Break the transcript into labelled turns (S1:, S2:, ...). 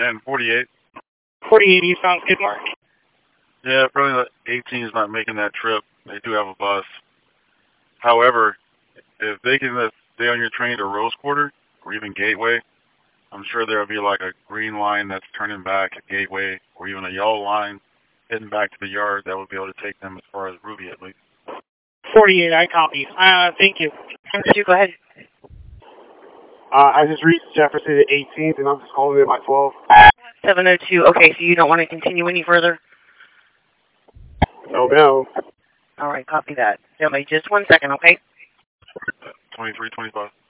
S1: And 48.
S2: 48 eastbound Skidmore.
S1: Yeah, probably the 18 is not making that trip. They do have a bus. However, if they can stay on your train to Rose Quarter or even Gateway, I'm sure there'll be like a green line that's turning back at Gateway or even a yellow line heading back to the yard that would be able to take them as far as Ruby at least.
S2: 48, I copy. Thank you.
S3: Go ahead.
S4: I just reached Jefferson at 18th, and I'm just calling it by 12.
S3: 702. Okay, so you don't want to continue any further?
S4: Oh, no.
S3: All right, copy that. Just 1 second, okay?
S1: 2325.